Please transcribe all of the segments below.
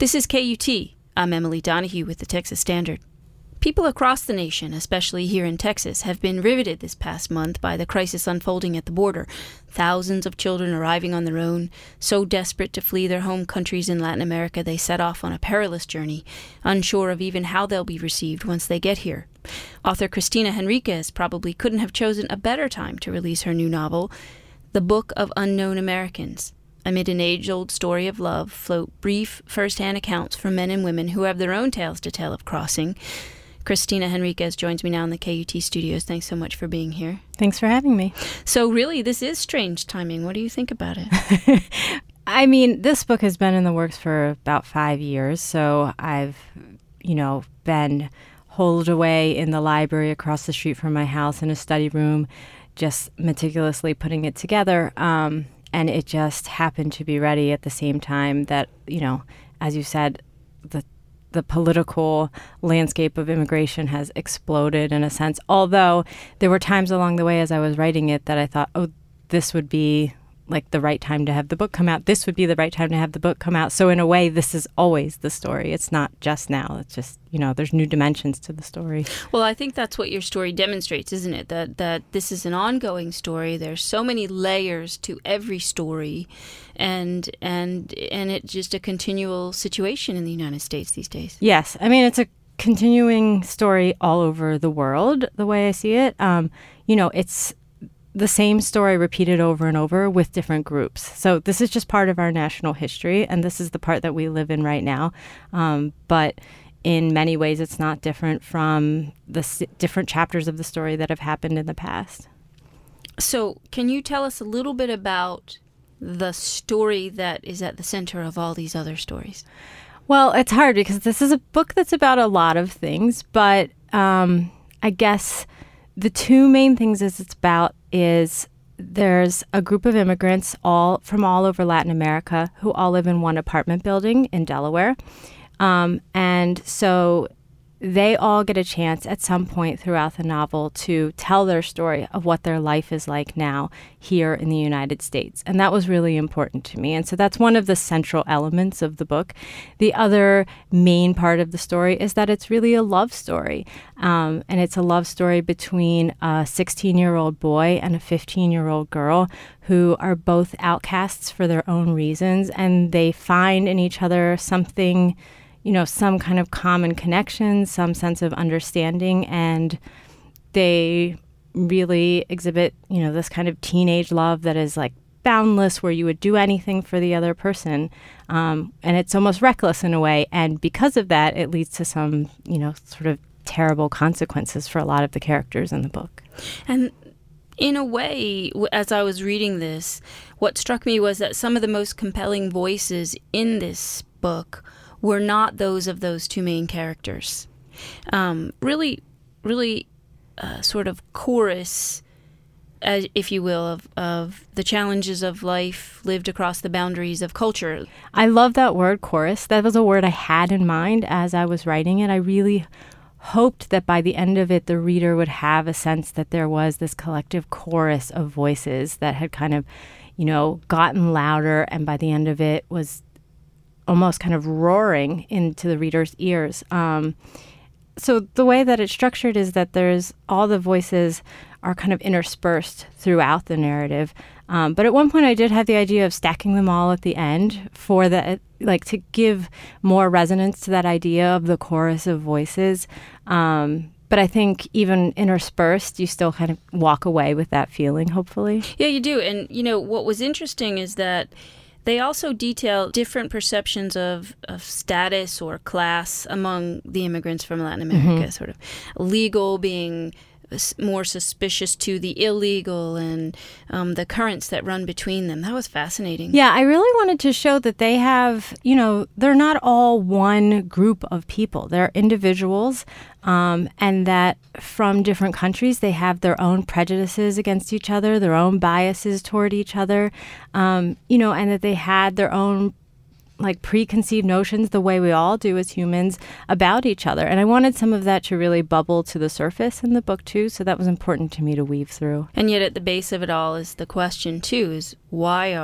This is KUT. I'm Emily Donahue with the Texas Standard. People across the nation, especially here in Texas, have been riveted this past month by the crisis unfolding at the border. Thousands of children arriving on their own, so desperate to flee their home countries in Latin America they set off on a perilous journey, unsure of even how they'll be received once they get here. Author Cristina Henriquez probably couldn't have chosen a better time to release her new novel, The Book of Unknown Americans. Amid an age-old story of love float brief, first-hand accounts from men and women who have their own tales to tell of crossing. Cristina Henriquez joins me now in the KUT studios. Thanks so much for being here. Thanks for having me. So really, this is strange timing. What do you think about it? I mean, this book has been in the works for about 5 years, so I've, been holed away in the library across the street from my house in a study room, just meticulously putting it together. And it just happened to be ready at the same time that, as you said, the political landscape of immigration has exploded in a sense. Although there were times along the way as I was writing it that I thought, this would be like the right time to have the book come out. This would be the right time to have the book come out. So in a way, this is always the story. It's not just now. It's just, there's new dimensions to the story. Well, I think that's what your story demonstrates, isn't it? That this is an ongoing story. There's so many layers to every story, and it's just a continual situation in the United States these days. Yes. I mean, it's a continuing story all over the world, the way I see it. It's the same story repeated over and over with different groups. So this is just part of our national history, and this is the part that we live in right now. But in many ways, it's not different from the different chapters of the story that have happened in the past. So can you tell us a little bit about the story that is at the center of all these other stories? Well, it's hard because this is a book that's about a lot of things, but I guess the two main things it's about is there's a group of immigrants from all over Latin America who all live in one apartment building in Delaware. And so they all get a chance at some point throughout the novel to tell their story of what their life is like now here in the United States. And that was really important to me. And so that's one of the central elements of the book. The other main part of the story is that it's really a love story. And it's a love story between a 16-year-old boy and a 15-year-old girl who are both outcasts for their own reasons. And they find in each other something, some kind of common connection, some sense of understanding, and they really exhibit, this kind of teenage love that is like boundless, where you would do anything for the other person. And it's almost reckless in a way. And because of that, it leads to some, sort of terrible consequences for a lot of the characters in the book. And in a way, as I was reading this, what struck me was that some of the most compelling voices in this book were not those of those two main characters. Really sort of chorus, if you will, of the challenges of life lived across the boundaries of culture. I love that word, chorus. That was a word I had in mind as I was writing it. I really hoped that by the end of it, the reader would have a sense that there was this collective chorus of voices that had kind of, gotten louder, and by the end of it was almost kind of roaring into the reader's ears. So the way that it's structured is that there's all the voices are kind of interspersed throughout the narrative. But at one point I did have the idea of stacking them all at the end for to give more resonance to that idea of the chorus of voices. But I think even interspersed, you still kind of walk away with that feeling, hopefully. Yeah, you do. And, what was interesting is that they also detail different perceptions of status or class among the immigrants from Latin America, sort of legal being more suspicious to the illegal, and the currents that run between them. That was fascinating. Yeah, I really wanted to show that they have, they're not all one group of people. They're individuals, and that from different countries, they have their own prejudices against each other, their own biases toward each other, and that they had their own preconceived notions, the way we all do as humans, about each other. And I wanted some of that to really bubble to the surface in the book, too. So that was important to me to weave through. And yet at the base of it all is the question, too, is why are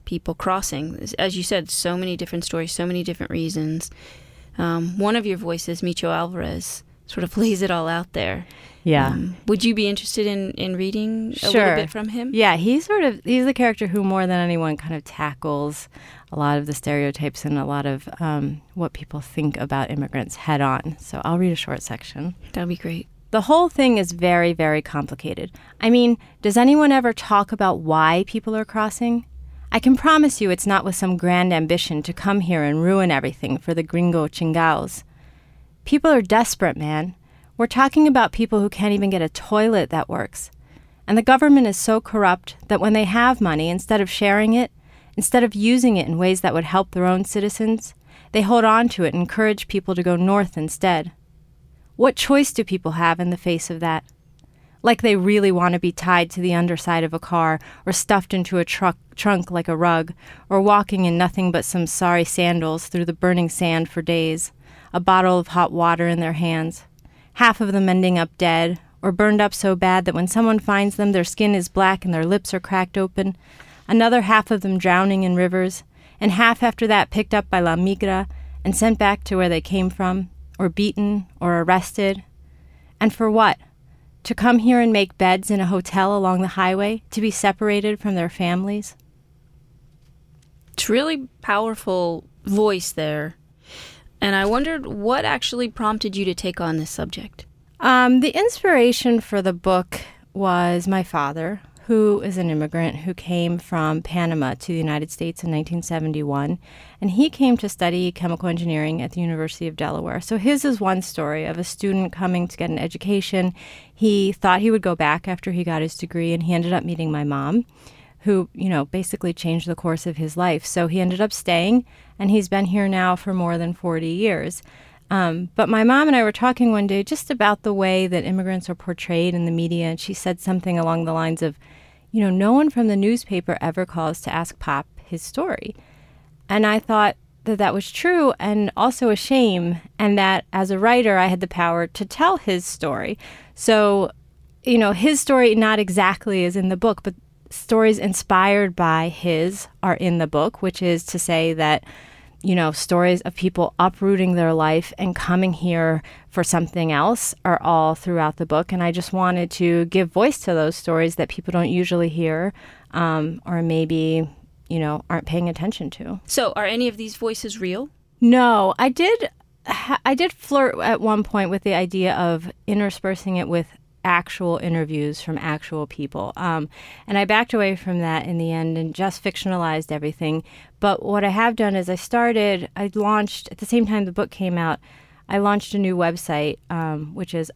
people crossing. As you said, so many different stories, so many different reasons. One of your voices, Micho Alvarez, sort of lays it all out there. Yeah. Would you be interested in reading a Sure. little bit from him? Yeah, he's the character who more than anyone kind of tackles a lot of the stereotypes and a lot of what people think about immigrants head on. So I'll read a short section. That'd be great. The whole thing is very, very complicated. I mean, does anyone ever talk about why people are crossing? I can promise you it's not with some grand ambition to come here and ruin everything for the gringo chingaos. People are desperate, man. We're talking about people who can't even get a toilet that works. And the government is so corrupt that when they have money, instead of sharing it, instead of using it in ways that would help their own citizens, they hold on to it and encourage people to go north instead. What choice do people have in the face of that? Like they really want to be tied to the underside of a car or stuffed into a trunk like a rug, or walking in nothing but some sorry sandals through the burning sand for days, a bottle of hot water in their hands, half of them ending up dead or burned up so bad that when someone finds them, their skin is black and their lips are cracked open, another half of them drowning in rivers, and half after that picked up by La Migra and sent back to where they came from, or beaten, or arrested. And for what? To come here and make beds in a hotel along the highway, to be separated from their families? It's really powerful voice there. And I wondered what actually prompted you to take on this subject. The inspiration for the book was my father, who is an immigrant who came from Panama to the United States in 1971. And he came to study chemical engineering at the University of Delaware. So his is one story of a student coming to get an education. He thought he would go back after he got his degree, and he ended up meeting my mom, who, basically changed the course of his life. So he ended up staying, and he's been here now for more than 40 years. But my mom and I were talking one day just about the way that immigrants are portrayed in the media, and she said something along the lines of, no one from the newspaper ever calls to ask Pop his story. And I thought that that was true and also a shame, and that as a writer, I had the power to tell his story. So, his story not exactly is in the book, but stories inspired by his are in the book, which is to say that, stories of people uprooting their life and coming here for something else are all throughout the book. And I just wanted to give voice to those stories that people don't usually hear, or maybe, aren't paying attention to. So are any of these voices real? No, I did flirt at one point with the idea of interspersing it with actual interviews from actual people. And I backed away from that in the end and just fictionalized everything. But what I have done is I launched, at the same time the book came out, I launched a new website, which is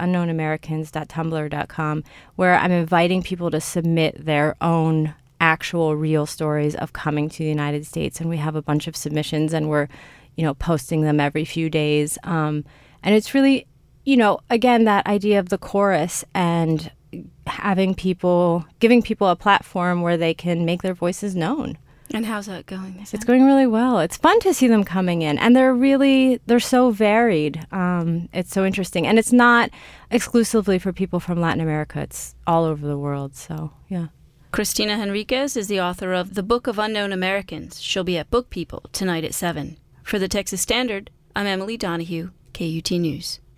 unknownamericans.tumblr.com, where I'm inviting people to submit their own actual real stories of coming to the United States. And we have a bunch of submissions, and we're, posting them every few days. And it's really, again, that idea of the chorus and giving people a platform where they can make their voices known. And how's that going? It's going really well. It's fun to see them coming in, and they're so varied. It's so interesting, and it's not exclusively for people from Latin America. It's all over the world. So, yeah. Cristina Henriquez is the author of The Book of Unknown Americans. She'll be at Book People tonight at 7. For the Texas Standard, I'm Emily Donahue, KUT News.